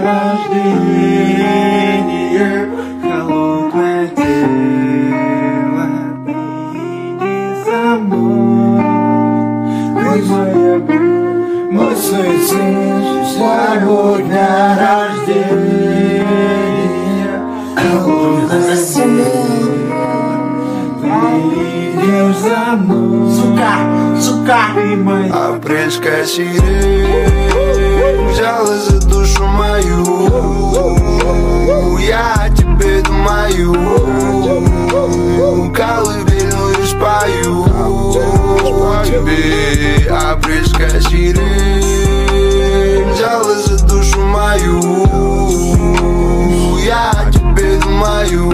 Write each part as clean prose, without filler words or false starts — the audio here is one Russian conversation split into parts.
рождения, холодное тело, ты иди за мной, ты моя боль, мой суицид, своего дня рождения, холодное тело, ты идешь за мной, сука, ты моя. Апрельская сирень взяла за душу мою, я о тебе думаю, колыбельную спою тебе. Апрельская сирень взяла за душу мою, я о тебе думаю,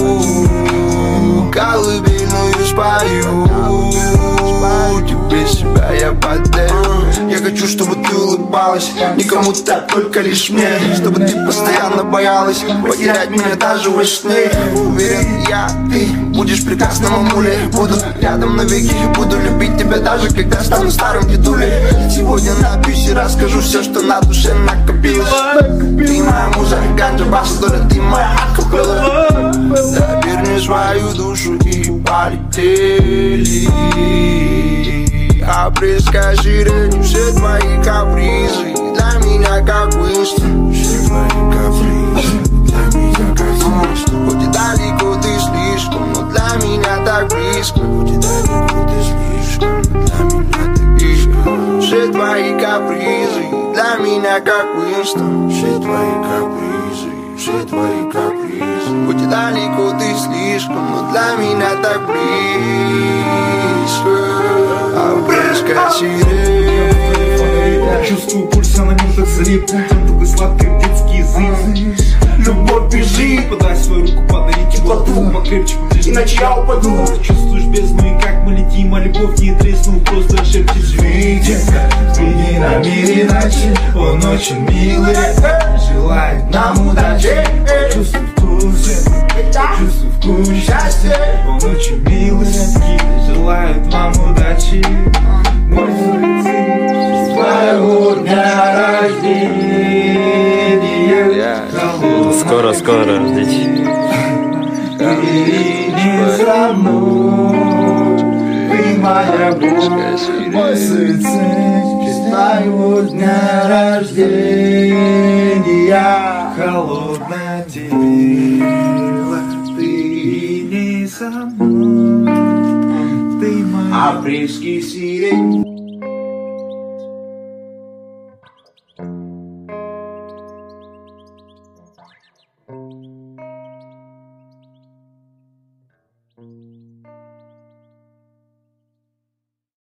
колыбельную спою тебе. Себя я подарю. Я хочу, чтобы ты улыбалась, никому так, только лишь мне. Чтобы ты постоянно боялась потерять меня даже во сне. Уверен я, ты будешь прекрасным, мамулей. Буду рядом навеки, буду любить тебя даже когда стану старым дедулей. Сегодня напьюсь и расскажу все, что на душе накопилось. Ты моя муза, ганджа, бас, ты моя акапелла. Заверни свою душу и полетели. Апрельская сирень, все твои капризы для меня как Уинстон. Все твои капризы для меня как Уинстон. Хоть и далеко ты слишком, но для меня так близко. Хоть и далеко ты слишком, но для меня так близко. Все твои капризы для меня как Уинстон. Все твои капризы, все твои капризы. Хоть и далеко ты слишком, но для меня так близко. Апрельская сирень. Чувствую пульс, а на нем так залип. Такой сладкий детский язык. Любовь, бежи, подай свою руку, подари теплоту. Покрепче поближе, иначе я упаду. Чувствуешь бездну и как мы летим, а любовь не треснул, просто шепчет живи. Детка, взгляни на мир иначе, он очень милый, желает нам удачи. Чувствую вкус, чувствую вкус счастья, он очень милый, желает вам удачи. Мой суицид, твоего дня рождения. Скоро, ждите. Иди за мной, ты моя боль, мой суицид, твоего дня рождения. Холодное тело, ты иди за мной, ты моя. Апрельский сирень.